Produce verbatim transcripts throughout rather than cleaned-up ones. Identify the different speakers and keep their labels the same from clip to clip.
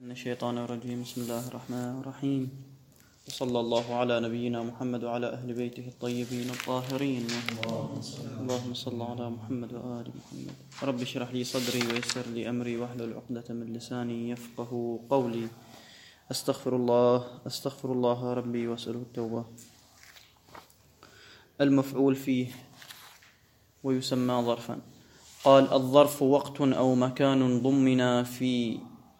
Speaker 1: من الشيطان الرجيم. بسم الله الرحمن الرحيم، وصلى الله على نبينا محمد وعلى أهل بيته الطيبين الطاهرين. اللهم صل على محمد وآل محمد. رب اشرح لي صدري ويسر لي أمري واحلل عقدة من لساني يفقه قولي. أستغفر الله أستغفر الله ربي وأسأله التوبة. المفعول فيه ويسمى ظرفا. قال: الظرف وقت أو مكان ضمنا في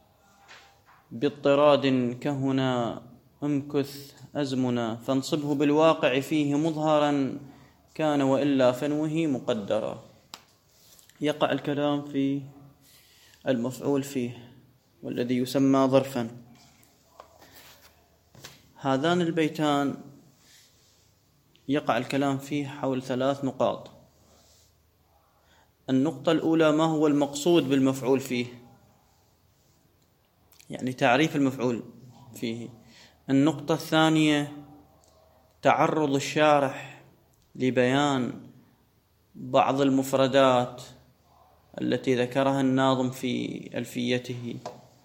Speaker 1: باضطراد كهنا امكث أزمنا، فانصبه بالواقع فيه مظهرا كان وإلا فنوه مقدرا. يقع الكلام في المفعول فيه والذي يسمى ظرفا. هذان البيتان يقع الكلام فيه حول ثلاث نقاط. النقطة الأولى: ما هو المقصود بالمفعول فيه، يعني تعريف المفعول فيه. النقطة الثانية: تعرض الشارح لبيان بعض المفردات التي ذكرها الناظم في ألفيته.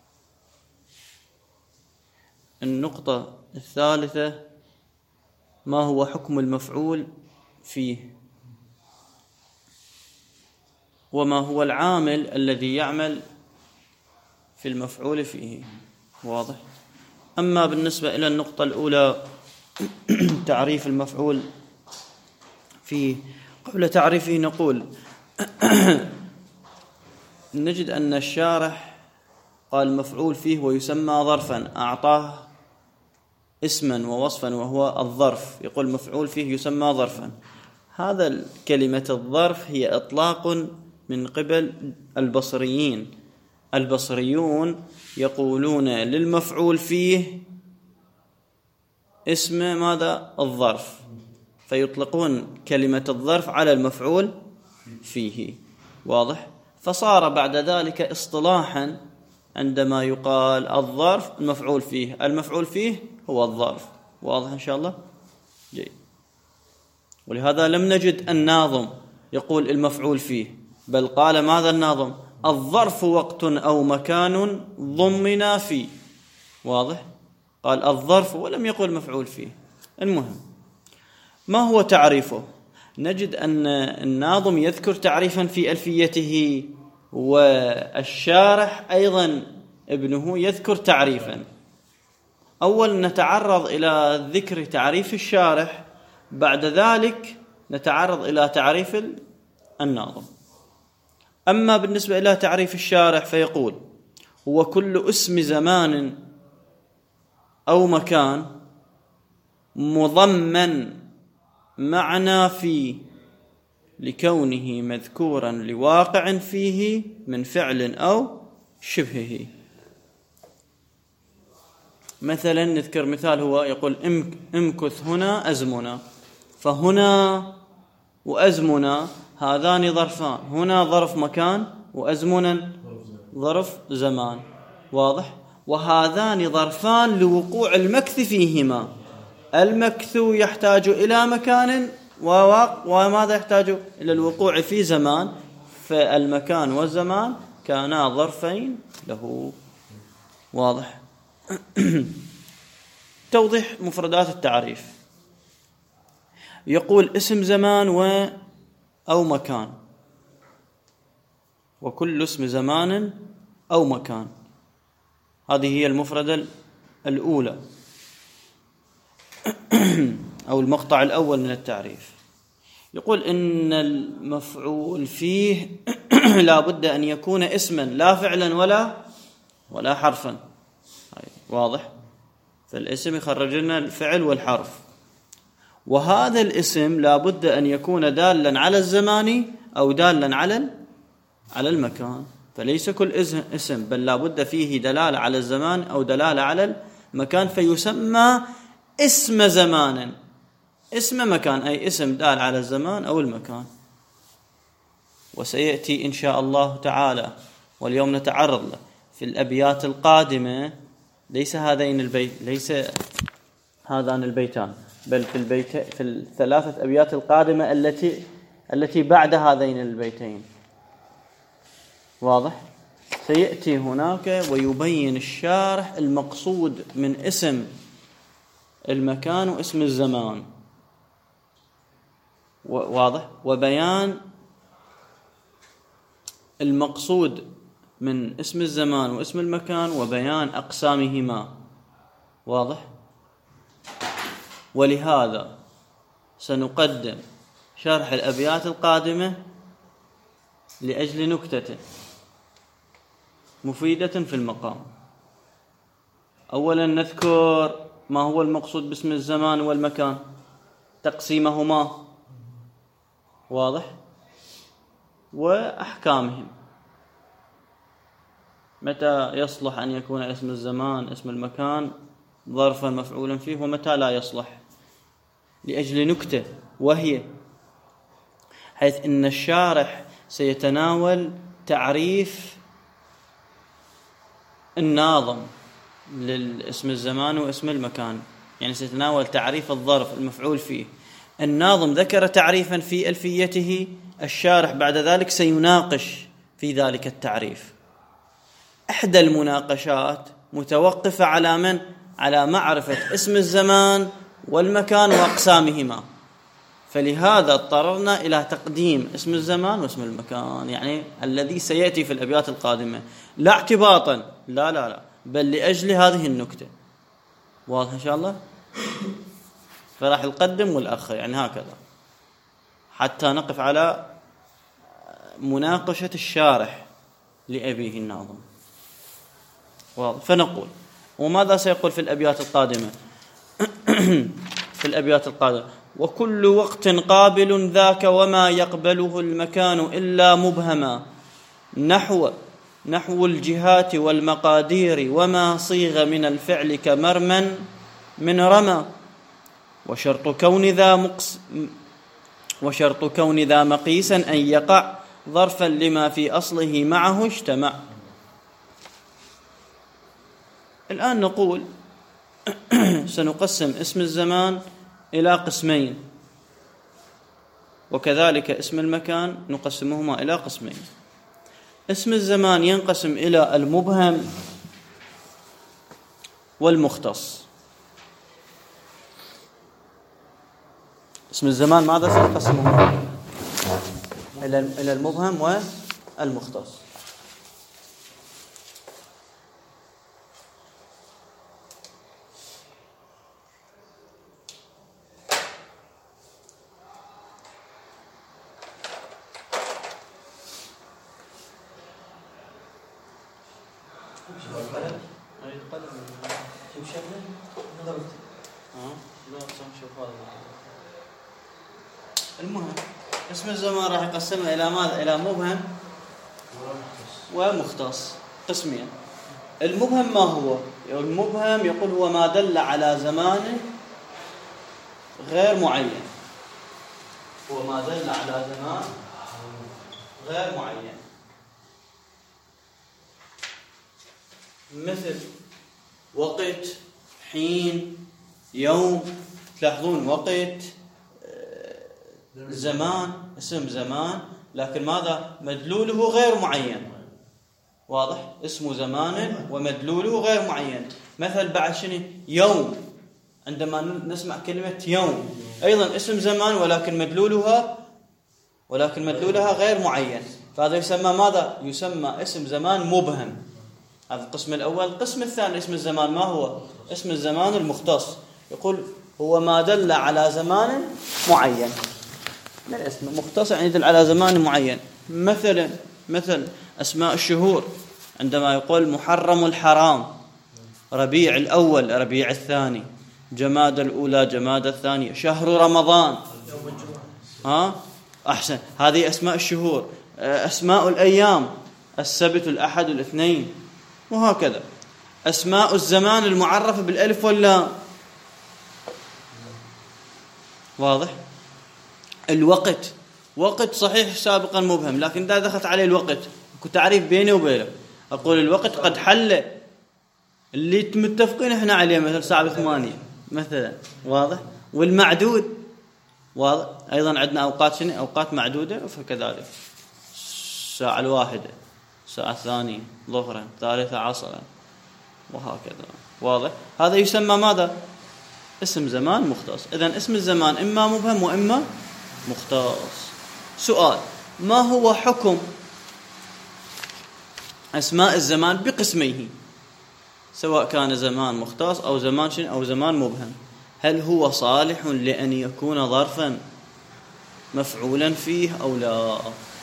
Speaker 1: النقطة الثالثة: ما هو حكم المفعول فيه، وما هو العامل الذي يعمل في المفعول فيه. واضح؟ أما بالنسبة إلى النقطة الأولى تعريف المفعول فيه، قبل تعريفه نقول نجد أن الشارح قال مفعول فيه ويسمى ظرفا، أعطاه اسما ووصفا وهو الظرف. يقول مفعول فيه يسمى ظرفا. هذا الكلمة الظرف هي إطلاق من قبل البصريين. البصريون يقولون للمفعول فيه اسم ماذا؟ الظرف، فيطلقون كلمة الظرف على المفعول فيه. واضح؟ فصار بعد ذلك اصطلاحا عندما يقال الظرف المفعول فيه، المفعول فيه هو الظرف. واضح إن شاء الله؟ جيد. ولهذا لم نجد الناظم يقول المفعول فيه، بل قال ماذا الناظم؟ الظرف وقت أو مكان ضمنا فيه. واضح؟ قال الظرف ولم يقل مفعول فيه. المهم، ما هو تعريفه؟ نجد أن الناظم يذكر تعريفا في ألفيته، والشارح أيضا ابنه يذكر تعريفا. أول نتعرض إلى ذكر تعريف الشارح، بعد ذلك نتعرض إلى تعريف الناظم. أما بالنسبة إلى تعريف الشارح فيقول: هو كل اسم زمان أو مكان مضمن معنى فيه لكونه مذكورا لواقع فيه من فعل أو شبهه. مثلا نذكر مثال، هو يقول امكث هنا أزمنا، فهنا وأزمنا هذان ظرفان، هنا ظرف مكان وأزمنا ظرف زمان. واضح؟ وهذان ظرفان لوقوع المكث فيهما. المكث يحتاج إلى مكان وواقع، وماذا يحتاج؟ إلى الوقوع في زمان، فالمكان والزمان كانا ظرفين له. واضح؟ توضيح مفردات التعريف. يقول اسم زمان و أو مكان، وكل اسم زمان أو مكان. هذه هي المفردة الأولى أو المقطع الأول من التعريف. يقول إن المفعول فيه لا بد أن يكون اسما، لا فعلا ولا ولا حرفا. واضح؟ فالاسم يخرج لنا الفعل والحرف، وهذا الاسم لا بد أن يكون دالا على الزمان أو دالا على على المكان. فليس كل اسم، بل لا بد فيه دلالة على الزمان أو دلالة على المكان، فيسمى اسم زمان. اسم مكان أي اسم دال على الزمان أو المكان. وسيأتي إن شاء الله تعالى، واليوم نتعرض له في الأبيات القادمة، ليس هذين البيت ليس هذان البيتان، بل في البيت في الثلاثة أبيات القادمة التي التي بعد هذين البيتين. واضح؟ سيأتي هناك ويبين الشارح المقصود من اسم المكان واسم الزمان، واضح، وبيان المقصود من اسم الزمان واسم المكان وبيان أقسامهما، واضح. ولهذا سنقدم شرح الأبيات القادمة لأجل نكتة مفيدة في المقام. أولا نذكر ما هو المقصود باسم الزمان والمكان، تقسيمهما، واضح، وأحكامهم، متى يصلح أن يكون اسم الزمان اسم المكان ظرفا مفعولا فيه ومتى لا يصلح، لأجل نكتة، وهي حيث إن الشارح سيتناول تعريف الناظم للاسم الزمان واسم المكان، يعني سيتناول تعريف الظرف المفعول فيه. الناظم ذكر تعريفا في ألفيته، الشارح بعد ذلك سيناقش في ذلك التعريف. إحدى المناقشات متوقفة على من؟ على معرفة اسم الزمان والمكان وأقسامهما، فلهذا اضطررنا إلى تقديم اسم الزمان واسم المكان، يعني الذي سيأتي في الأبيات القادمة، لا اعتباطا، لا لا لا، بل لأجل هذه النكتة، واضح إن شاء الله. فراح القدم والأخر، يعني هكذا، حتى نقف على مناقشة الشارح لأبيه الناظم، واضح. فنقول، وماذا سيقول في الأبيات القادمة؟ في الأبيات القادمة: وكل وقت قابل ذاك وما يقبله المكان إلا مبهما، نحو نحو الجهات والمقادير وما صيغ من الفعل كمرما من رمى، وشرط كون ذا مقس وشرط كون ذا مقيسا أن يقع ظرفا لما في أصله معه اجتمع. الآن نقول سنقسم اسم الزمان إلى قسمين، وكذلك اسم المكان نقسمهما إلى قسمين. اسم الزمان ينقسم إلى المبهم والمختص. اسم الزمان ماذا سنقسمهما؟ إلى المبهم والمختص. المهم اسم الزمان راح يقسمها إلى ماذا؟ إلى مبهم ومختص، قسمين. المبهم ما هو؟ المبهم يقول هو ما دل على زمان غير معين، هو ما دل على زمان غير معين، مثل وقت، حين، يوم. تلاحظون وقت، زمان، اسم زمان، لكن ماذا؟ مدلوله غير معين، واضح؟ اسم زمان ومدلوله غير معين. مثل بعد شنو؟ يوم، عندما نسمع كلمة يوم أيضا اسم زمان ولكن مدلولها ولكن مدلولها غير معين، فهذا يسمى ماذا؟ يسمى اسم زمان مبهم. هذا القسم الأول. القسم الثاني اسم الزمان ما هو؟ اسم الزمان المختص، يقول هو ما دل على زمان معين. الاسم مختص يعني يدل على زمان معين. مثلا مثل أسماء الشهور، عندما يقول محرم الحرام، ربيع الأول، ربيع الثاني، جماد الأولى، جماد الثانية، شهر رمضان، ها أحسن، هذه أسماء الشهور. أسماء الأيام، السبت، الأحد، الاثنين، وهكذا. أسماء الزمان المعرفة بالألف واللام، واضح؟ الوقت، وقت صحيح سابقا مبهم، لكن إذا دخلت عليه الوقت كنت تعريف بيني وبينه، أقول الوقت قد حل، اللي متفقين احنا عليه، مثل ساعة ثمانية مثلا، واضح؟ والمعدود، واضح؟ أيضا عندنا أوقات شنو؟ أوقات معدودة، فكذلك الساعة الواحدة، الساعة الثانية ظهرا، ثالثة عصرا، وهكذا. واضح؟ هذا يسمى ماذا؟ اسم زمان مختص. إذن اسم الزمان إما مبهم وإما مختص. سؤال: ما هو حكم أسماء الزمان بقسميه، سواء كان زمان مختص أو زمان شن أو زمان مبهم؟ هل هو صالح لأن يكون ظرفا مفعولا فيه أو لا؟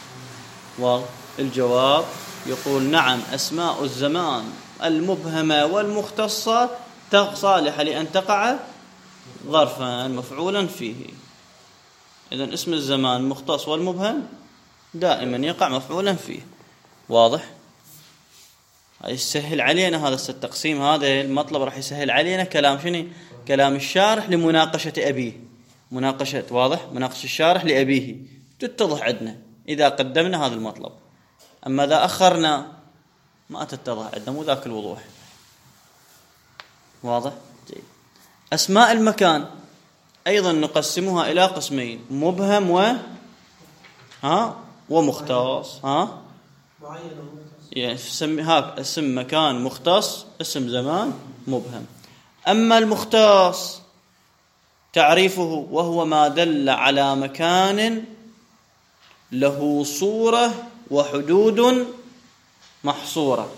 Speaker 1: والجواب يقول نعم، أسماء الزمان المبهمة والمختصة صالحة لأن تقع ظرفا مفعولا فيه. إذن اسم الزمان المختص والمبهم دائما يقع مفعولا فيه. واضح؟ يسهل علينا هذا التقسيم، هذا المطلب راح يسهل علينا كلام شنو؟ كلام الشارح لمناقشة أبيه. مناقشة، واضح؟ مناقشة الشارح لأبيه تتضح عندنا إذا قدمنا هذا المطلب، أما إذا أخرنا ما تتضح عندنا، مو ذاك الوضوح. واضح؟ جيد. أسماء المكان أيضا نقسمها إلى قسمين: مبهم و ها ومختص. ها يعني هاك اسم مكان مختص، اسم زمان مبهم. أما المختص تعريفه: وهو ما دل على مكان له صورة وحدود محصورة.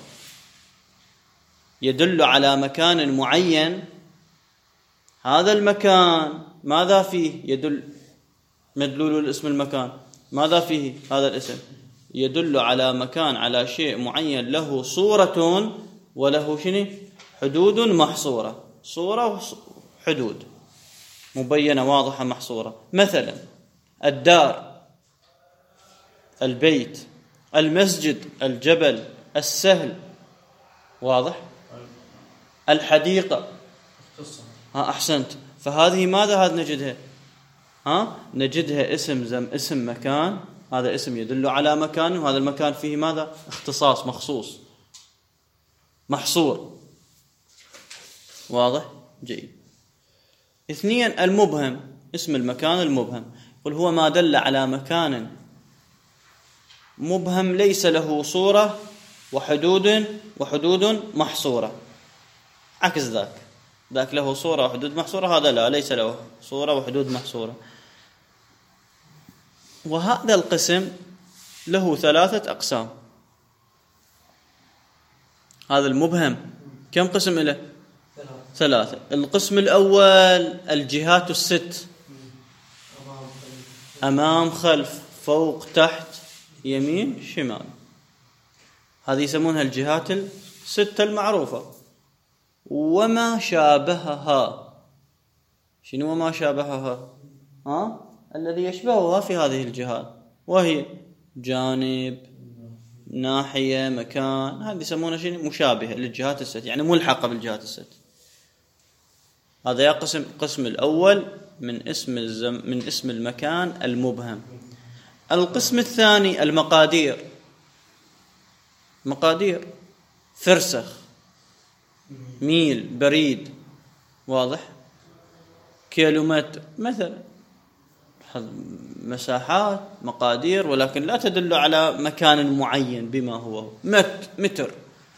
Speaker 1: يدل على مكان معين، هذا المكان ماذا فيه؟ يدل مدلول الاسم المكان ماذا فيه؟ هذا الاسم يدل على مكان، على شيء معين له صورة وله شنو؟ حدود محصورة. صورة وحدود مبينة واضحة محصورة. مثلا الدار، البيت، المسجد، الجبل، السهل. واضح؟ الحديقة. ها أحسنت. فهذه ماذا هذا نجدها؟ ها نجدها اسم زم اسم مكان، هذا اسم يدل على مكان، وهذا المكان فيه ماذا؟ اختصاص مخصوص محصور. واضح؟ جيد. اثنين: المبهم، اسم المكان المبهم. قل هو ما دل على مكان مبهم ليس له صورة وحدود وحدود محصورة. عكس ذاك، ذاك له صورة وحدود محصورة، هذا لا، ليس له صورة وحدود محصورة. وهذا القسم له ثلاثة أقسام. هذا المبهم كم قسم له؟ ثلاثة. القسم الأول الجهات الست: أمام، خلف، فوق، تحت، يمين، شمال. هذه يسمونها الجهات الستة المعروفة. وما شابهها. شنو وما شابهها؟ ها؟ الذي يشبهها في هذه الجهات، وهي جانب، ناحية، مكان. هذه يسمونها شنو؟ مشابهة للجهات الست، يعني ملحقة بالجهات الست. هذا يقسم القسم الأول من اسم الزم من اسم المكان المبهم. القسم الثاني المقادير. مقادير: فرسخ، ميل، بريد. واضح؟ كيلومتر مثلا، مساحات، مقادير، ولكن لا تدل على مكان معين بما هو. مت متر.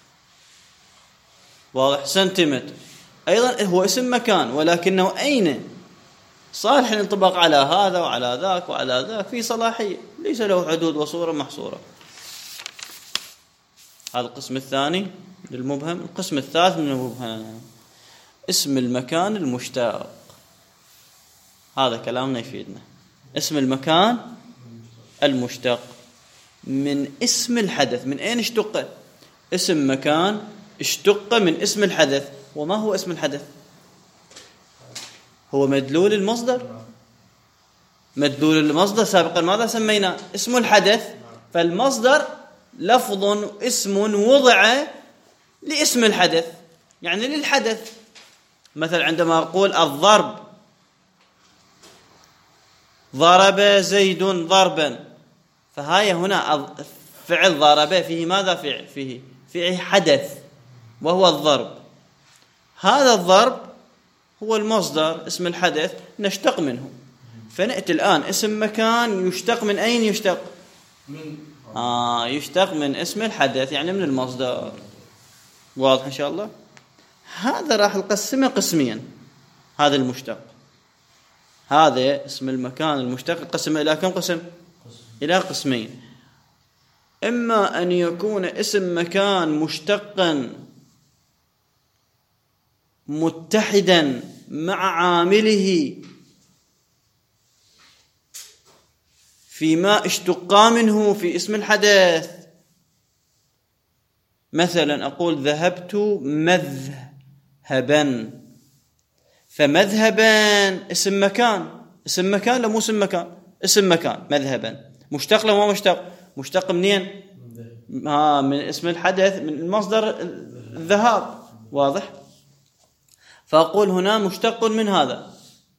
Speaker 1: واضح؟ سنتيمتر أيضا هو اسم مكان، ولكنه أين صالح الانطباق على هذا وعلى ذاك وعلى ذاك، في صلاحية، ليس له حدود وصورة محصورة. هذا القسم الثاني للمبهم. القسم الثالث من المبهم اسم المكان المشتق. هذا كلامنا يفيدنا. اسم المكان المشتق من اسم الحدث. من أين اشتق؟ اسم مكان اشتق من اسم الحدث. وما هو اسم الحدث؟ هو مدلول المصدر. مدلول المصدر سابقا ماذا سمينا؟ اسم الحدث. فالمصدر لفظ اسم وضع لاسم الحدث، يعني للحدث. مثل عندما أقول الضرب، ضرب زيد ضربا، فهاي هنا فعل ضرب فيه ماذا؟ فيه فيه فيه حدث وهو الضرب. هذا الضرب هو المصدر اسم الحدث نشتق منه. فنأتي الآن اسم مكان يشتق من أين؟ يشتق من آه يشتق من اسم الحدث يعني من المصدر. واضح إن شاء الله؟ هذا راح نقسمه قسميا. هذا المشتق، هذا اسم المكان المشتق نقسمه إلى كم قسم؟ إلى قسمين. إما أن يكون اسم مكان مشتقا متحدا مع عامله فيما اشتقا منه في اسم الحدث. مثلا أقول ذهبت مذهبا، فمذهبا اسم مكان، اسم مكان لا مو اسم مكان، اسم مكان مذهبا مشتق له مو مشتق؟ مشتق منين؟ ها من اسم الحدث، من المصدر الذهاب. واضح؟ فأقول هنا مشتق من هذا،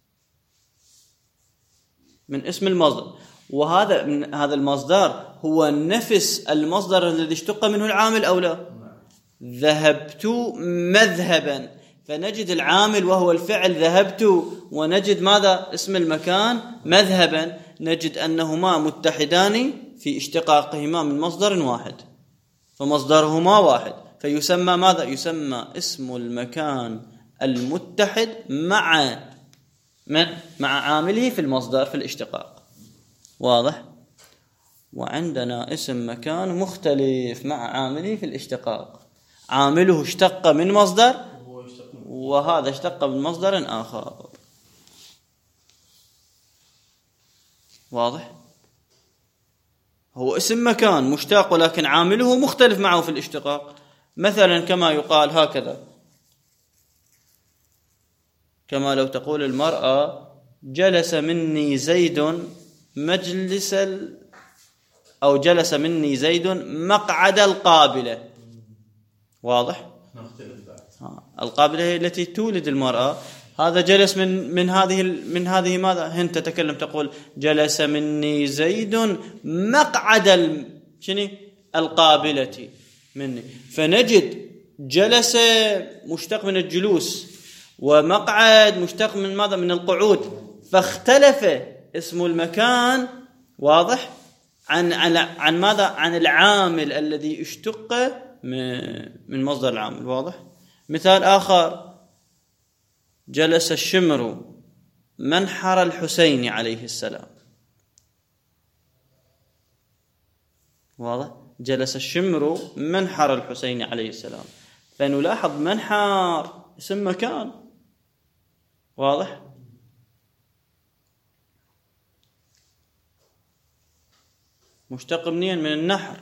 Speaker 1: من اسم المصدر، وهذا من هذا المصدر هو نفس المصدر الذي اشتق منه العامل أو لا؟ ذهبت مذهبا، فنجد العامل وهو الفعل ذهبت، ونجد ماذا؟ اسم المكان مذهبا، نجد أنهما متحدان في اشتقاقهما من مصدر واحد، فمصدرهما واحد، فيسمى ماذا؟ يسمى اسم المكان المتحد مع من؟ مع عامله في المصدر في الاشتقاق. واضح؟ وعندنا اسم مكان مختلف مع عامله في الاشتقاق، عامله اشتق من مصدر وهذا اشتق من مصدر آخر. واضح؟ هو اسم مكان مشتق ولكن عامله مختلف معه في الاشتقاق. مثلا كما يقال هكذا، كما لو تقول المرأة جلس مني زيد مجلس ال... أو جلس مني زيد مقعد القابلة. واضح؟ القابلة هي التي تولد المرأة، هذا جلس من من هذه من هذه ماذا؟ هن تتكلم تقول جلس مني زيد مقعد ال... شنو؟ القابلة مني، فنجد جلس مشتق من الجلوس، ومقعد مشتق من ماذا؟ من القعود، فاختلف اسم المكان. واضح؟ عن عن عن ماذا؟ عن العامل الذي اشتق من مصدر العامل. واضح؟ مثال آخر، جلس الشمر منحر الحسين عليه السلام. واضح؟ جلس الشمر منحر الحسين عليه السلام، فنلاحظ منحر اسم مكان. واضح؟ مشتق منين؟ من النحر.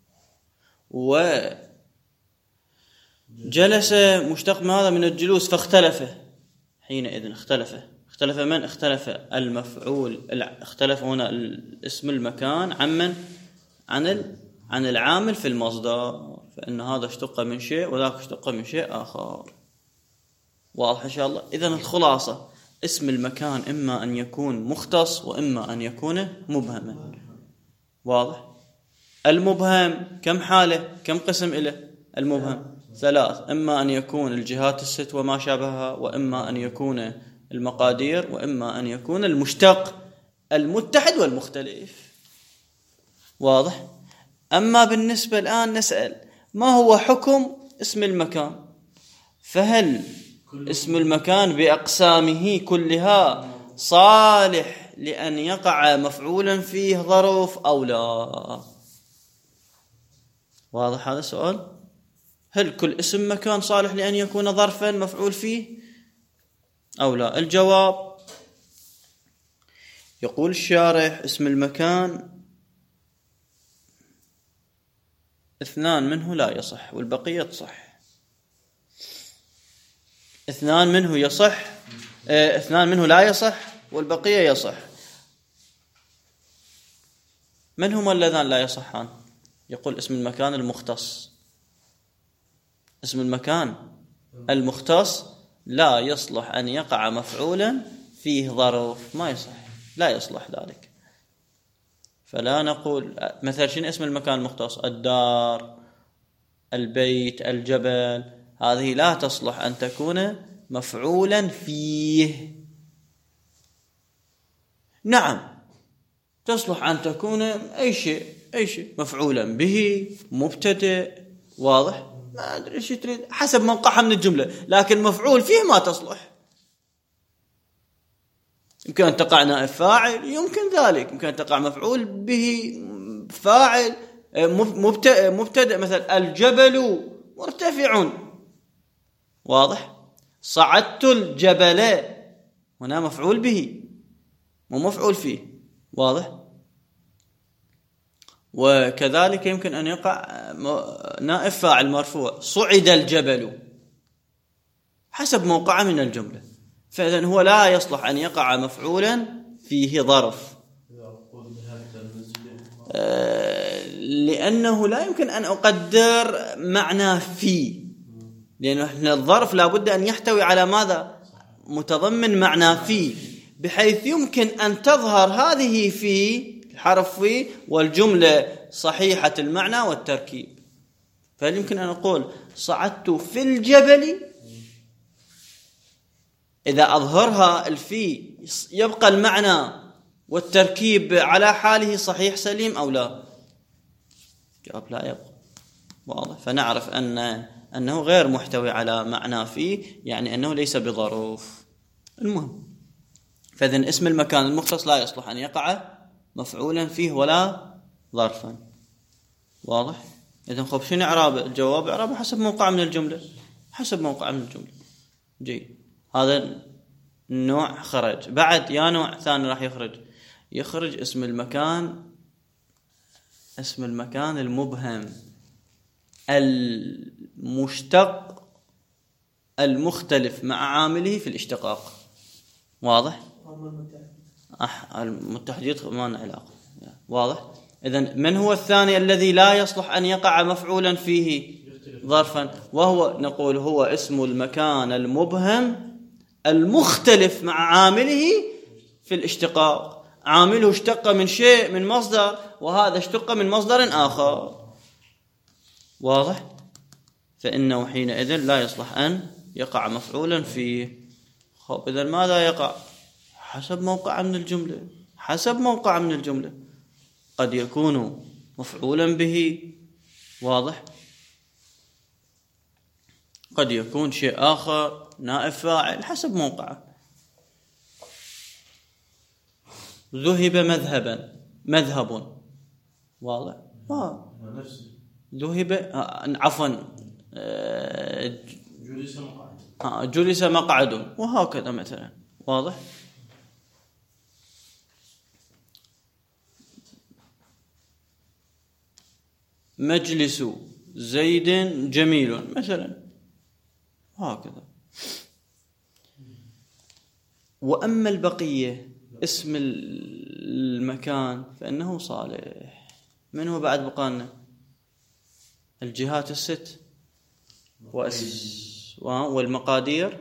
Speaker 1: وجلس مشتق ماذا؟ من الجلوس، فاختلف حينئذ اختلف اختلف من؟ اختلف المفعول، اختلف هنا اسم المكان عن من؟ عن عن العامل في المصدر، فإن هذا اشتق من شيء وذاك اشتق من شيء آخر. واضح إن شاء الله؟ إذن الخلاصة، اسم المكان إما أن يكون مختص وإما أن يكون مبهما. واضح؟ المبهم كم حالة؟ كم قسم إله المبهم؟ ثلاث، إما أن يكون الجهات الست وما شابهها، وإما أن يكون المقادير، وإما أن يكون المشتق المتحد والمختلف. واضح؟ أما بالنسبة الآن نسأل ما هو حكم اسم المكان؟ فهل اسم المكان بأقسامه كلها صالح لأن يقع مفعولا فيه ظرف أو لا؟ واضح هذا السؤال؟ هل كل اسم مكان صالح لأن يكون ظرفا مفعول فيه أو لا؟ الجواب، يقول الشارح اسم المكان اثنان منه لا يصح والبقية تصح. اثنان منه يصح اه اثنان منه لا يصح والبقية يصح. من هما اللذان لا يصحان؟ يقول اسم المكان المختص. اسم المكان المختص لا يصلح أن يقع مفعولا فيه ظرف، ما يصح، لا يصلح ذلك. فلا نقول مثلا شنو اسم المكان المختص؟ الدار، البيت، الجبل، هذه لا تصلح أن تكون مفعولا فيه. نعم تصلح أن تكون أي شيء، أي شيء، مفعولا به، مبتدئ، واضح، ما أدري إيش تريد حسب موقعها من الجملة، لكن مفعول فيه ما تصلح. يمكن أن تقع نائب فاعل، يمكن ذلك، يمكن أن تقع مفعول به فاعل مبتدئ، مثلا الجبل مرتفع، واضح، صعدت الجبل، هنا مفعول به مو مفعول فيه، واضح. وكذلك يمكن أن يقع نائب فاعل مرفوع، صعد الجبل، حسب موقعه من الجملة. فإذن هو لا يصلح أن يقع مفعولا فيه ظرف، لأنه لا يمكن أن أقدر معنى في، لأن الظرف لا بد أن يحتوي على ماذا؟ متضمن معنى في، بحيث يمكن أن تظهر هذه في الحرف في والجملة صحيحة المعنى والتركيب. فهل يمكن أن أقول صعدت في الجبل؟ إذا أظهرها الفي يبقى المعنى والتركيب على حاله صحيح سليم أو لا؟ جواب لا يبقى، واضح. فنعرف أن أنه غير محتوي على معنى فيه، يعني أنه ليس بظروف. المهم، فإذن اسم المكان المختص لا يصلح أن يقع مفعولا فيه ولا ظرفا، واضح. إذن خب شنو إعراب الجواب؟ إعرابه حسب موقع من الجملة، حسب موقع من الجملة. جيد، هذا النوع خرج. بعد يا نوع ثاني راح يخرج يخرج اسم المكان اسم المكان المبهم المشتق المختلف مع عامله في الاشتقاق، واضح. أح المتحديد ما له علاقة، واضح. إذن من هو الثاني الذي لا يصلح أن يقع مفعولا فيه ظرفا؟ وهو نقول هو اسم المكان المبهم المختلف مع عامله في الاشتقاق. عامله اشتق من شيء، من مصدر، وهذا اشتق من مصدر آخر، واضح. فإنه حينئذ لا يصلح أن يقع مفعولا فيه. خب إذن ماذا يقع؟ حسب موقع من الجملة، حسب موقع من الجملة. قد يكون مفعولا به، واضح، قد يكون شيء آخر نائب فاعل، حسب موقعه. ذهب مذهبا، مذهب، واضح. آه. ذهب عفوا جلس مقعد، جلس مقعد، وهكذا مثلا، واضح. مجلس زيد جميل مثلا، هكذا. وأما البقية اسم المكان فإنه صالح. من هو بعد بقالنا؟ الجهات الست والمقادير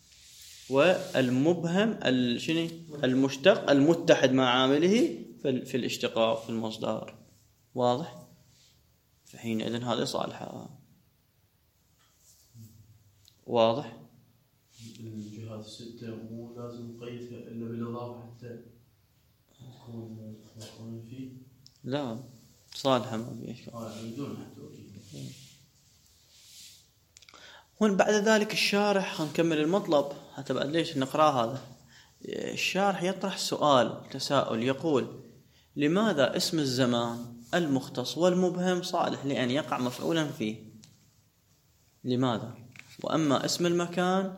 Speaker 1: والمبهم المشتق المتحد مع عامله في الاشتقاق في المصدر، واضح. فحينئذ هذا صالحة، واضح.
Speaker 2: الجهات الستة مو لازم نقيدها إلا بالإضافة حتى تكون مفعول فيه.
Speaker 1: لا، صالحة ما في إشكال.
Speaker 2: آه بدون حتى وجيه.
Speaker 1: هون بعد ذلك الشارح، خلينا نكمل المطلب حتى بعد ليش نقرأ هذا. الشارح يطرح سؤال تساؤل يقول: لماذا اسم الزمان المختص والمبهم صالح لأن يقع مفعولا فيه؟ لماذا؟ وأما اسم المكان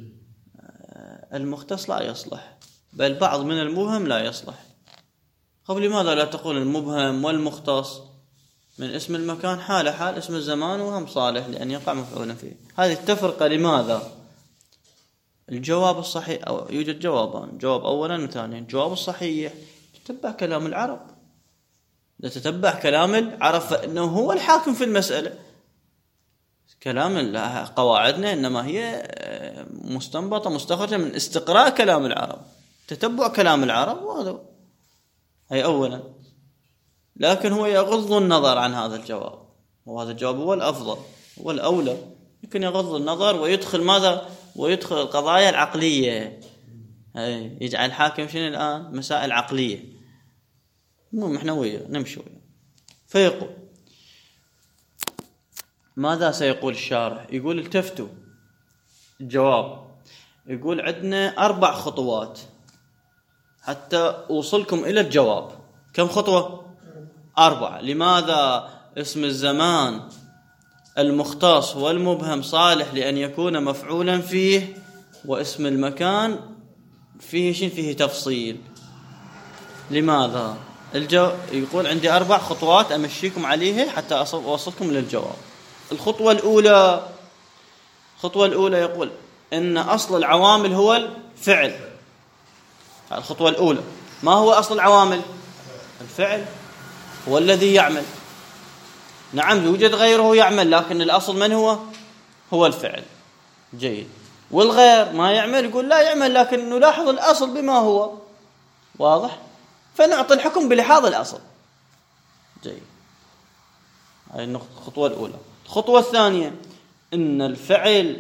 Speaker 1: المختص لا يصلح، بل بعض من المبهم لا يصلح. طب لماذا لا تقول المبهم والمختص من اسم المكان حال حال اسم الزمان وهم صالح لأن يقع مفعولا فيه؟ هذه التفرقة لماذا؟ الجواب الصحيح، أو يوجد جوابان، جواب أولا وثانيا. الجواب الصحيح تتبع كلام العرب، إذا تتبع كلام العرب فإنه هو الحاكم في المسألة. كلام قواعدنا إنما هي مستنبطة مستخرجة من استقراء كلام العرب، تتبع كلام العرب، وهذا هي أولا. لكن هو يغض النظر عن هذا الجواب، وهذا الجواب هو الأفضل هو الأولى. يمكن يغض النظر ويدخل ماذا؟ ويدخل القضايا العقلية، يجعل الحاكم شنو الآن؟ مسائل عقلية. مو محنا وياه نمشي وياه. فيقول ماذا سيقول الشارح؟ يقول التفتوا. الجواب يقول عندنا أربع خطوات حتى أوصلكم إلى الجواب. كم خطوة؟ أربعة. لماذا اسم الزمان المختص والمبهم صالح لأن يكون مفعولا فيه، واسم المكان فيه شيء فيه تفصيل؟ لماذا؟ الجو... يقول عندي أربع خطوات أمشيكم عليها حتى أوصلكم للجواب. الخطوة الأولى الخطوة الأولى يقول إن أصل العوامل هو الفعل. الخطوة الأولى ما هو أصل العوامل؟ الفعل هو الذي يعمل. نعم يوجد غيره يعمل، لكن الأصل من هو؟ هو الفعل. جيد. والغير ما يعمل يقول لا يعمل، لكن نلاحظ الأصل بما هو. واضح؟ فنعطي الحكم بلحاظ الأصل. جيد. هذه الخطوة الأولى. الخطوة الثانية إن الفعل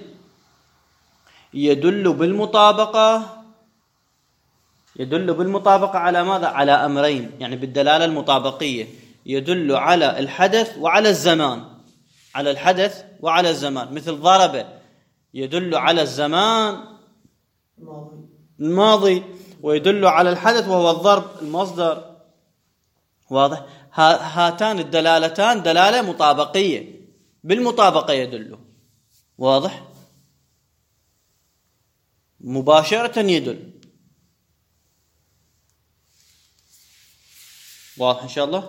Speaker 1: يدل بالمطابقة يدل بالمطابقة على ماذا؟ على أمرين، يعني بالدلالة المطابقية. يدل على الحدث وعلى الزمان. على الحدث وعلى الزمان. مثل ضرب يدل على الزمان الماضي، ويدل على الحدث وهو الضرب المصدر. واضح؟ هاتان الدلالتان دلالة مطابقية، بالمطابقة يدل. واضح؟ مباشرة يدل. واضح إن شاء الله؟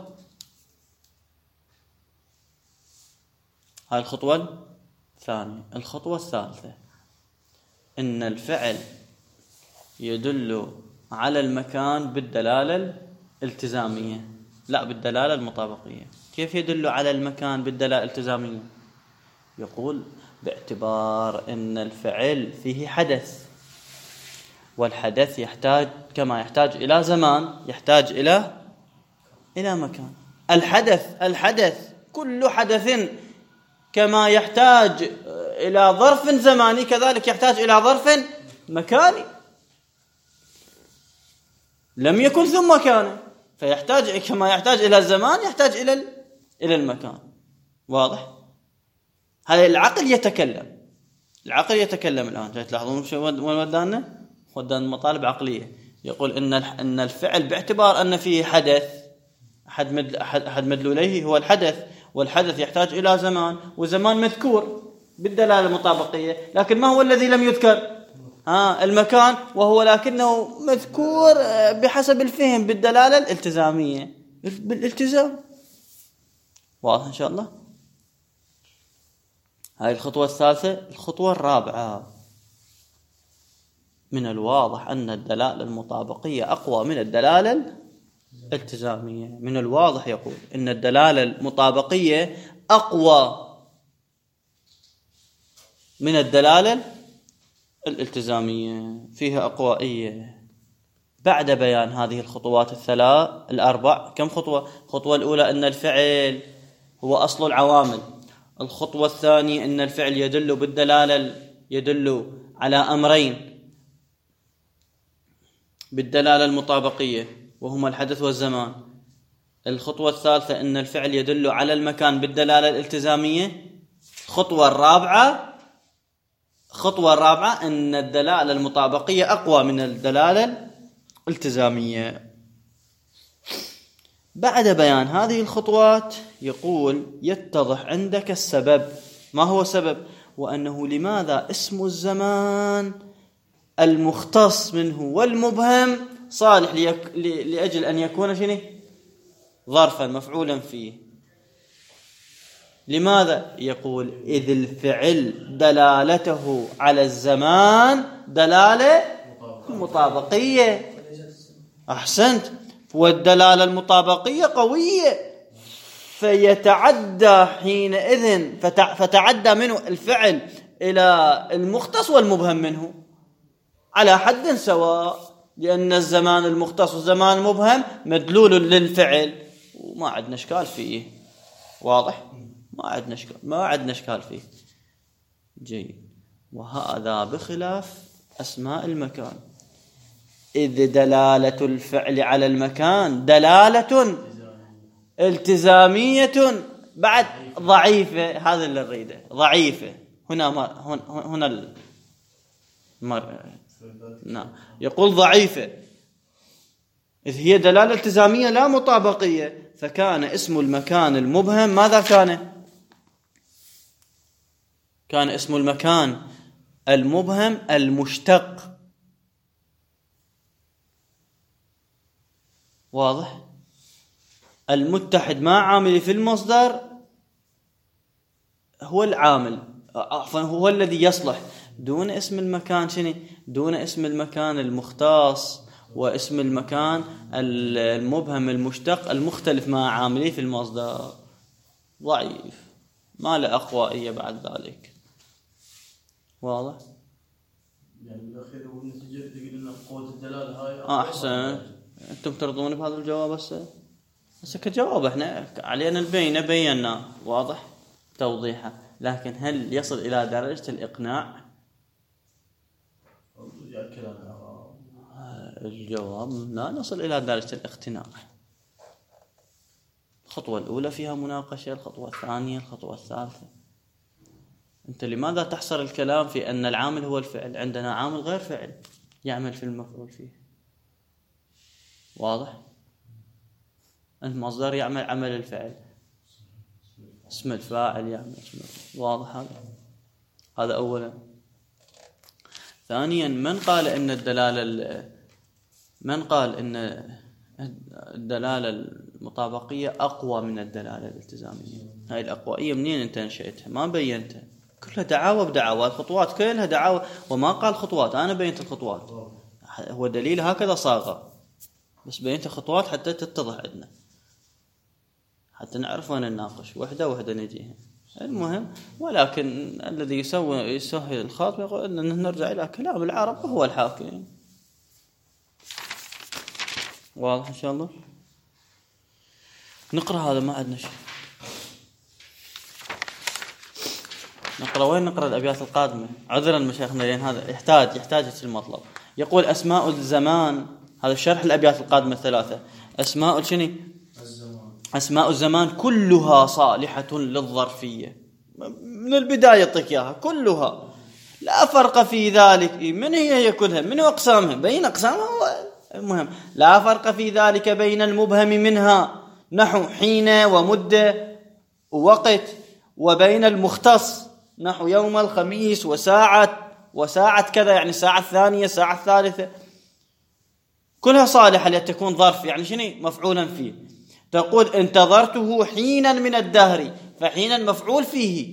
Speaker 1: هاي الخطوة الثانية. الخطوة الثالثة إن الفعل يدل على المكان بالدلالة الالتزامية، لا بالدلالة المطابقية. كيف يدل على المكان بالدلالة الالتزامية؟ يقول باعتبار أن الفعل فيه حدث، والحدث يحتاج كما يحتاج إلى زمان يحتاج إلى إلى مكان. الحدث الحدث كل حدث كما يحتاج إلى ظرف زماني كذلك يحتاج إلى ظرف مكاني. لم يكن ثم كان، فيحتاج كما يحتاج إلى الزمان يحتاج إلى إلى المكان. واضح؟ هذا العقل يتكلم. العقل يتكلم الآن. جاي تلاحظون شو وين ودانا؟ ودانا مطالب عقلية. يقول إن إن الفعل باعتبار أن فيه حدث، أحد مد أحد مدلوليه هو الحدث، والحدث يحتاج إلى زمان، وزمان مذكور بالدلالة المطابقية، لكن ما هو الذي لم يذكر؟ ها المكان، وهو لكنه مذكور بحسب الفهم بالدلالة الالتزامية، بالالتزام. واضح إن شاء الله؟ هاي الخطوة الثالثة. الخطوة الرابعة من الواضح أن الدلالة المطابقية أقوى من الدلالة الالتزامية. من الواضح يقول إن الدلالة المطابقية أقوى من الدلالة الالتزامية، فيها أقوائية. بعد بيان هذه الخطوات الثلاث الأربع، كم خطوة؟ الخطوة الأولى أن الفعل هو أصل العوامل. الخطوة الثانية أن الفعل يدل بالدلالة يدل على أمرين بالدلالة المطابقية وهما الحدث والزمان. الخطوة الثالثة أن الفعل يدل على المكان بالدلالة الالتزامية. الخطوة الرابعة الخطوة الرابعة أن الدلالة المطابقية أقوى من الدلالة الالتزامية. بعد بيان هذه الخطوات يقول يتضح عندك السبب. ما هو السبب؟ وأنه لماذا اسم الزمان المختص منه والمبهم صالح ليك... لأجل أن يكون شنو؟ ظرفا مفعولا فيه. لماذا؟ يقول إذ الفعل دلالته على الزمان دلالة مطابقية. أحسنت. والدلالة المطابقية قوية، فيتعدى حينئذ فتع... فتعدى منه الفعل إلى المختص والمبهم منه على حد سواء، لأن الزمان المختص والزمان المبهم مدلول للفعل وما عندنا إشكال فيه. واضح؟ ما عندنا إشكال ما عندنا إشكال فيه. جيد. وهذا بخلاف أسماء المكان، إذ دلالة الفعل على المكان دلالة التزامية بعد ضعيفة، هذا اللي نريده، ضعيفة. هنا ما هنا, هنا المر... نعم يقول ضعيفة، إذ هي دلالة التزامية لا مطابقية، فكان اسم المكان المبهم ماذا كان؟ كان اسم المكان المبهم المشتق. واضح؟ المتحد مع عامله في المصدر هو العامل، عفوا هو الذي يصلح، دون اسم المكان شنو؟ دون اسم المكان المختص واسم المكان المبهم المشتق المختلف مع عامله في المصدر. ضعيف، ما له أقوائية بعد ذلك. واضح؟
Speaker 2: يعني بالاخير هو النتيجه تقول لنا قوه الدلاله هاي
Speaker 1: آه احسن. انتم ترضون بهذا الجواب؟ هسه هسه كجواب احنا علينا البينه بينا، واضح توضيحه، لكن هل يصل الى درجه الاقناع؟ الجواب لا نصل الى درجه الاقتناع. الخطوه الاولى فيها مناقشه، الخطوه الثانيه، الخطوه الثالثه. أنت لماذا تحصر الكلام في أن العامل هو الفعل؟ عندنا عامل غير فعل يعمل في المفعول فيه. واضح؟ المصدر يعمل عمل الفعل، اسم الفاعل يعمل اسم الفعل. واضح هذا؟ هذا أولا. ثانيا، من قال إن الدلالة من قال إن الدلالة المطابقية أقوى من الدلالة الالتزامية؟ هاي الأقوائية منين أنت انشأتها؟ ما بينتها، كلها دعاوى بدعاوى، الخطوات كلها دعاوى، وما قال خطوات، أنا بينت الخطوات، هو دليل هكذا صاغة، بس بينت الخطوات حتى تتضح عندنا، حتى نعرف وين نناقش، وحدة وحدة نجيها. المهم، ولكن الذي يسوي يسهل الخاطب يقول أن نرجع إلى كلام العرب وهو الحاكم. واضح إن شاء الله؟ نقرأ هذا، ما عندنا شيء نقرأ. وين نقرأ الأبيات القادمة؟ عذرا مشايخنا، لأن هذا يحتاج يحتاج المطلب. يقول أسماء الزمان، هذا شرح الأبيات القادمة الثلاثة. أسماء شنو؟ الزمان. أسماء الزمان كلها صالحة للظرفية، من البداية يعطيك إياها كلها، لا فرق في ذلك. من هي هي كلها؟ من أقسامها؟ بين أقسامها. المهم، لا فرق في ذلك بين المبهم منها نحو حين ومدة ووقت، وبين المختص نحو يوم الخميس وساعة وساعة كذا، يعني الساعة الثانية الساعة الثالثة، كلها صالحة لتكون ظرف، يعني شنو؟ مفعولا فيه. تقول انتظرته حينا من الدهر، فحينا مفعول فيه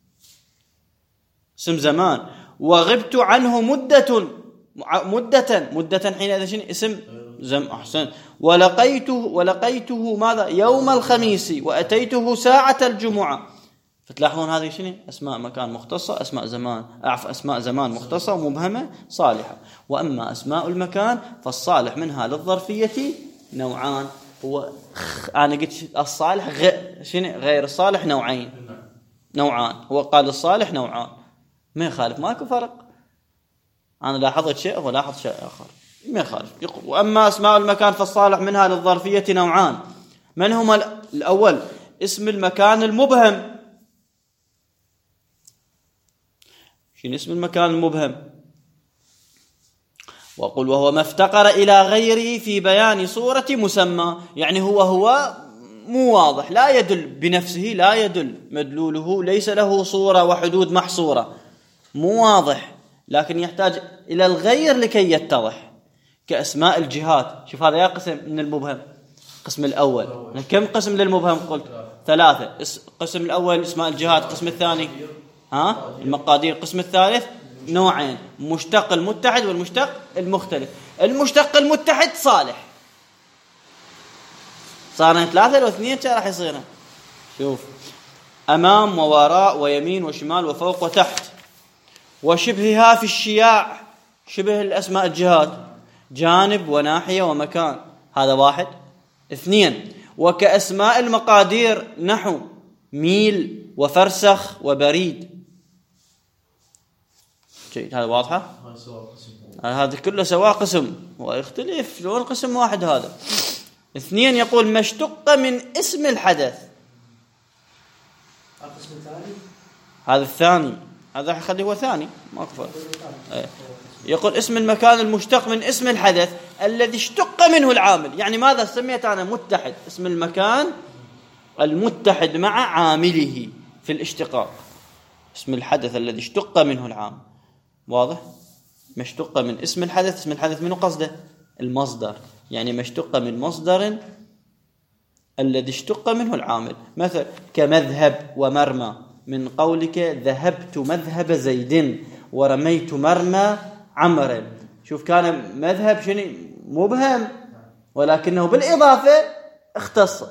Speaker 1: اسم زمان، وغبت عنه مدة مدة مدة حين هذا شنو؟ اسم زم. أحسن. ولقيته ولقيته ماذا؟ يوم الخميس، وأتيته ساعة الجمعة. فتلاحظون هذه شنو؟ أسماء مكان مختصة، أسماء زمان أعرف أسماء زمان مختصة ومبهمة صالحة. وأما أسماء المكان فالصالح منها للظرفية نوعان. هو أنا قلت الصالح غ... شنو غير الصالح نوعين، نوعان. هو قال الصالح نوعان، ما يخالف، ماكو فرق. أنا لاحظت شيء هو لاحظ شيء آخر، ما يخالف. وأما أسماء المكان فالصالح منها للظرفية نوعان. من هما؟ الأول اسم المكان المبهم. شنو اسم المكان المبهم؟ وقل وهو ما افتقر إلى غيره في بيان صورة مسمى، يعني هو هو مو واضح، لا يدل بنفسه، لا يدل مدلوله، ليس له صورة وحدود محصورة، مو واضح، لكن يحتاج إلى الغير لكي يتضح، كأسماء الجهات. شوف هذا يا قسم من المبهم. القسم الأول، كم قسم للمبهم؟ قلت ثلاثة. القسم الأول اسماء الجهات، القسم الثاني ها المقادير، القسم الثالث نوعين، مشتق المتحد والمشتق المختلف. المشتق المتحد صالح، صارنا ثلاثة لو اثنين كان راح يصيرنا. شوف، أمام ووراء ويمين وشمال وفوق وتحت، وشبهها في الشياع، شبه الأسماء الجهات، جانب وناحية ومكان، هذا واحد. اثنين، وكأسماء المقادير نحو ميل وفرسخ وبريد. جيد، هذا واضحة؟ هذا كله سواء قسم، ويختلف لو القسم واحد هذا. اثنين يقول ما اشتق من اسم الحدث.
Speaker 2: القسم الثاني
Speaker 1: هذا الثاني، هذا حخليه هو ثاني ما أكفر. يقول اسم المكان المشتق من اسم الحدث الذي اشتق منه العامل. يعني ماذا سميت أنا؟ متحد. اسم المكان المتحد مع عامله في الاشتقاق، اسم الحدث الذي اشتق منه العامل. واضح؟ ما اشتق من اسم الحدث. اسم الحدث منه قصده المصدر، يعني ما اشتق من مصدر الذي اشتق منه العامل. مثل كمذهب ومرمى، من قولك ذهبت مذهب زيد ورميت مرمى عمرو. شوف كان مذهب شنو مبهم، ولكنه بالإضافة اختص.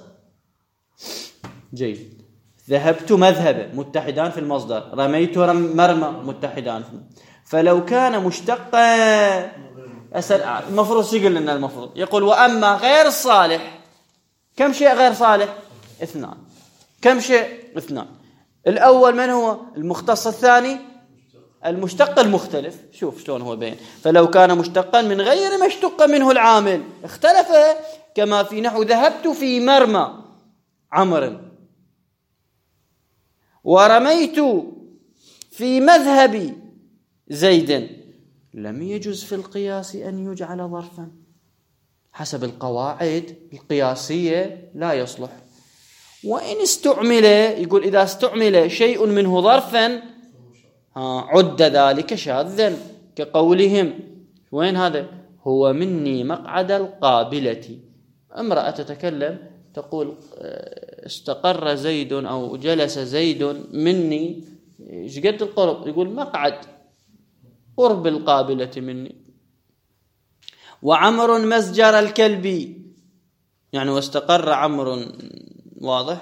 Speaker 1: جيد. ذهبت مذهب متحدان في المصدر، رميت مرمى متحدان في. فلو كان مشتقا أسأل المفروض يقول لنا المفروض يقول وأما غير الصالح. كم شيء غير صالح؟ اثنان. كم شيء؟ اثنان. الأول من هو؟ المختص. الثاني المشتق المختلف. شوف شلون هو بين. فلو كان مشتقا من غير ما اشتق منه العامل اختلف، كما في نحو ذهبت في مرمى عمرو ورميت في مذهب زيد، لم يجوز في القياس أن يجعل ظرفا. حسب القواعد القياسية لا يصلح. وإن استعمل، يقول إذا استعمل شيء منه ظرفا عد ذلك شاذا، كقولهم وين هذا؟ هو مني مقعد القابلة. امرأة تتكلم تقول استقر زيد أو جلس زيد مني، ايش قد القرب؟ يقول مقعد قرب القابلة مني. وعمر مسجر الكلب، يعني واستقر عمرو. واضح؟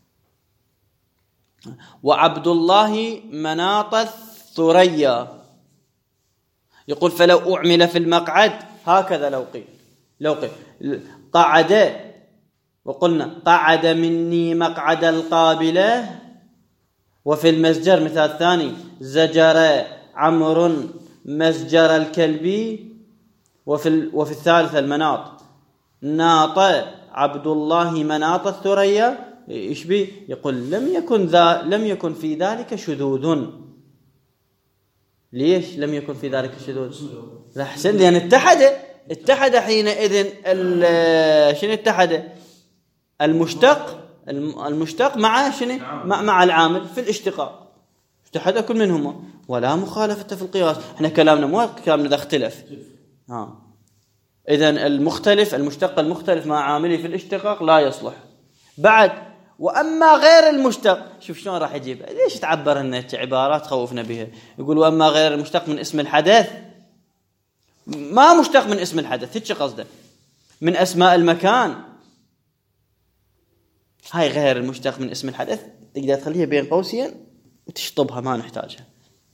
Speaker 1: وعبد الله مناط الثريا. يقول فلو أعمل في المقعد هكذا لو قيل لو قيل قعد، وقلنا قعد مني مقعد القابلة. وفي المسجر مثال ثاني زجر عمرو مسجر الكلب. وفي وفي الثالثة المناط ناط عبد الله مناط الثريا. ايش بي؟ يقول لم يكن ذا لم يكن في ذلك شذوذ. ليش لم يكن في ذلك شذوذ؟ لا حسن، لأن اتحد اتحد حينئذ شنو اتحد؟ المشتق المشتق مع شنو؟ مع, مع العامل في الاشتقاق، اتحد كل منهما ولا مخالفة في القياس. احنا كلامنا مو كلامنا ذا اختلف. ها إذن المختلف المشتق المختلف مع عامله في الاشتقاق لا يصلح. بعد وأما غير المشتق، شوف شلون راح يجيب. ليش تعبر لنا عبارات خوفنا بها؟ يقول وأما غير المشتق من اسم الحدث. ما مشتق من اسم الحدث، هيك قصده من أسماء المكان. هاي غير المشتق من اسم الحدث تقدر تخليها بين قوسين وتشطبها، ما نحتاجها،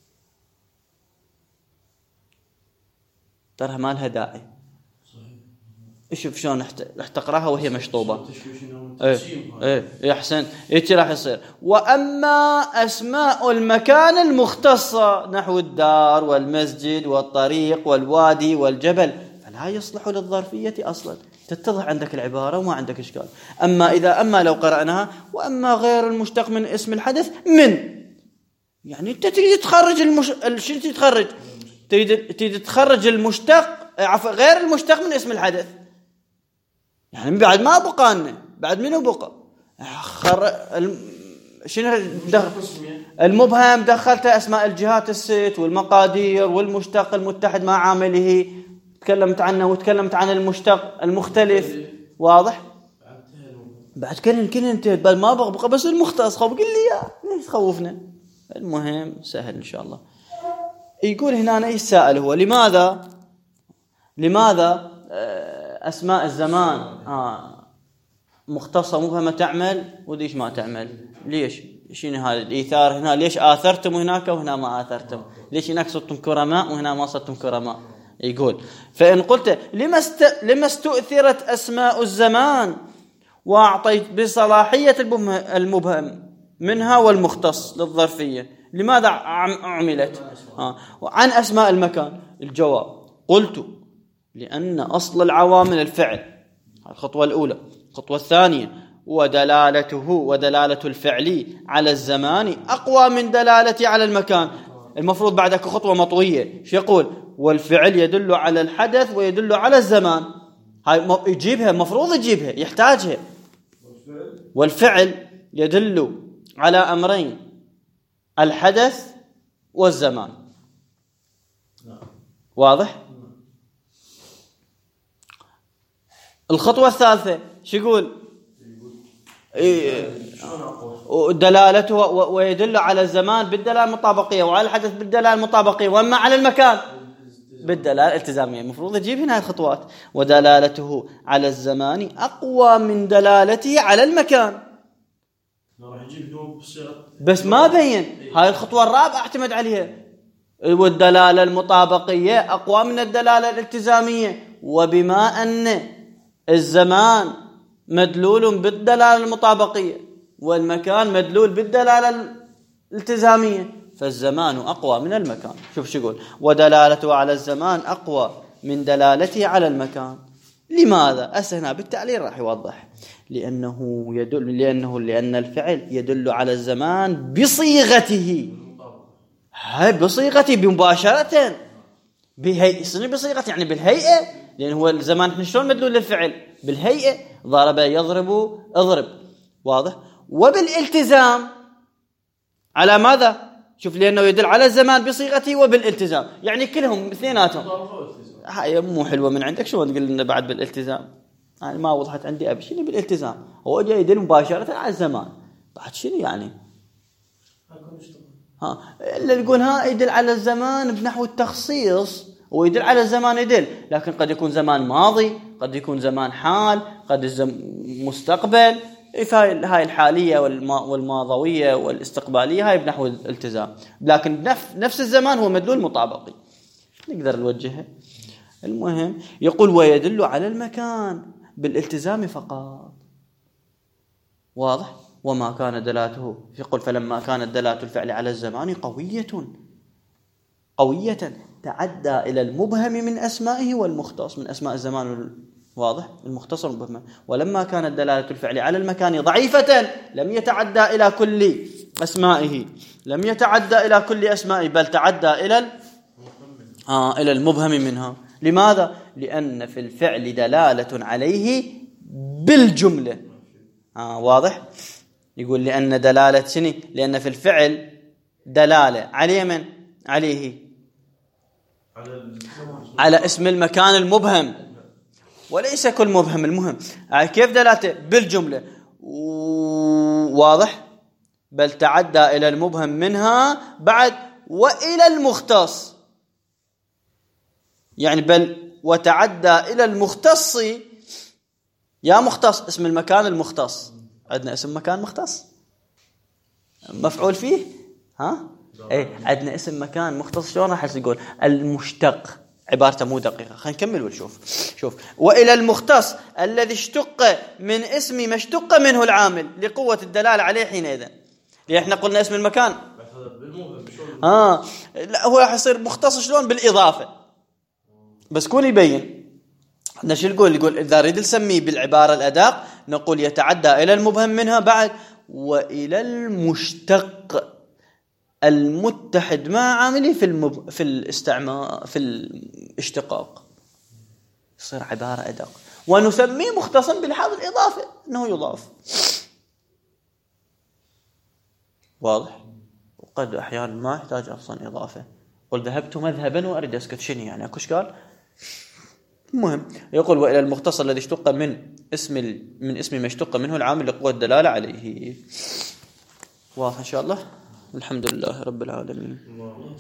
Speaker 1: ترى ما لها داعي. شوف شلون راح تقراها وهي مشطوبه. ايه ايه احسن. ايش راح يصير؟ واما اسماء المكان المختصه نحو الدار والمسجد والطريق والوادي والجبل فلا يصلح للظرفيه اصلا. تتضح عندك العباره وما عندك اشكال. اما اذا اما لو قراناها واما غير المشتق من اسم الحدث من، يعني انت تريد تخرج المش... شو تخرج؟ تريد تريد تخرج المشتق عفوا غير المشتق من اسم الحدث. يعني بعد ما بقى لنا، بعد منو بقى؟ خر... الم... شنو دخل المبهم دخلت اسماء الجهات الست والمقادير والمشتق المتحد مع عامله، تكلمت عنه وتكلمت عن المشتق المختلف. واضح؟ بعد كل كل انت بل ما بقى بس المختص. خوف قل لي يا ليش تخوفنا؟ المهم سهل ان شاء الله. يقول هنا ايش سائل هو لماذا لماذا اسماء الزمان آه مختصه مفهمه تعمل وديش ما تعمل؟ ليش؟ شنو هذا الايثار هنا؟ ليش اثرتم هناك وهنا ما اثرتم؟ ليش هناك صرتم كرماء وهنا ما صرتم كرماء؟ يقول فان قلت لما است... لما استؤثرت اسماء الزمان واعطيت بصلاحيه المبهم منها والمختص للظرفيه، لماذا عملت آه. عن أسماء المكان؟ الجواب قلت لأن أصل العوامل الفعل. الخطوة الأولى. الخطوة الثانية: ودلالته ودلالة الفعل على الزمان أقوى من دلالته على المكان. المفروض بعدك خطوة مطوية، شو يقول؟ والفعل يدل على الحدث ويدل على الزمان. هاي يجيبها، مفروض يجيبها، يحتاجها. والفعل يدل على أمرين: الحدث والزمان. واضح؟ الخطوة الثالثة شو يقول؟ دلالته ويدل على الزمان بالدلالة المطابقية، وعلى الحدث بالدلالة المطابقية، وأما على المكان بالدلالة الالتزامية. المفروض تجيب هنا الخطوات. ودلالته على الزمان أقوى من دلالته على المكان. بس ما بين. هاي الخطوة الرابعة اعتمد عليها. والدلالة المطابقية أقوى من الدلالة الالتزامية، وبما أن الزمان مدلول بالدلالة المطابقية والمكان مدلول بالدلالة الالتزامية، فالزمان أقوى من المكان. شوف شو يقول: ودلالته على الزمان أقوى من دلالته على المكان. لماذا؟ هنا بالتعليل راح يوضح. لأنه يدل لأنه لأن الفعل يدل على الزمان بصيغته. هاي بصيغته مباشرة. بهيئة بصيغته يعني بالهيئة. لأن هو الزمان احنا شلون مدلول للفعل؟ بالهيئة. ضرب يضرب اضرب. واضح؟ وبالالتزام على ماذا؟ شوف، لأنه يدل على الزمان بصيغته وبالالتزام، يعني كلهم اثنيناتهم. هاي مو حلوة من عندك، شو تقول لنا بعد بالالتزام؟ يعني ما وضحت عندي أبي. شنو بالالتزام؟ هو جاي يدل مباشرة على الزمان، بعد شنو يعني؟ ها اللي يقول ها يدل على الزمان بنحو التخصيص، ويدل على الزمان يدل، لكن قد يكون زمان ماضي، قد يكون زمان حال، قد الزم مستقبل. هاي الحالية والماضوية والاستقبالية هاي بنحو الالتزام، لكن نفس الزمان هو مدلول مطابقي نقدر نوجهه. المهم يقول: ويدل على المكان بالالتزام فقط. واضح؟ وما كان دلالته، يقول: فلما كانت دلالة الفعل على الزمان قوية قوية تعدى إلى المبهم من أسمائه والمختص من أسماء الزمان. واضح؟ المختص والمبهم. ولما كانت دلالة الفعل على المكان ضعيفة لم يتعدى إلى كل أسمائه لم يتعدى إلى كل أسمائه بل تعدى إلى آه إلى المبهم منها. لماذا؟ لأن في الفعل دلالة عليه بالجملة. آه واضح؟ يقول لأن دلالة شنو؟ لأن في الفعل دلالة عليه من؟ عليه على اسم المكان المبهم، وليس كل مبهم المهم. كيف دلالته؟ بالجملة. واضح؟ بل تعدى إلى المبهم منها بعد وإلى المختص، يعني بل وتعدى إلى المختص. يا مختص، اسم المكان المختص. عندنا اسم مكان مختص مفعول فيه. ها ايه عندنا اسم مكان مختص. شلون راح يقول؟ المشتق. عبارته مو دقيقة. خلينا نكمل ونشوف. شوف: وإلى المختص الذي اشتق من اسم ما اشتق منه العامل لقوة الدلالة عليه حينئذ. ليه احنا قلنا اسم المكان اه لا هو راح يصير مختص شلون؟ بالإضافة. بس كون يبين احنا شو نقول؟ يقول إذا نريد نسميه بالعبارة الأدق نقول يتعدى إلى المبهم منها بعد وإلى المشتق المتحد مع عامله في المب... في الاستعمال في الاشتقاق، يصير عبارة أدق. ونسميه مختصا بلحاظ الإضافة أنه يضاف. واضح؟ وقد أحيانا ما يحتاج أصلا إضافة. قل ذهبت مذهبا وأريد أسكت. شنو يعني؟ أكو إشكال؟ المهم يقول: وإلى المختص الذي اشتق من اسم ال... من اسم ما اشتق منه العامل لقوة الدلالة عليه. واضح إن شاء الله. الحمد لله رب العالمين.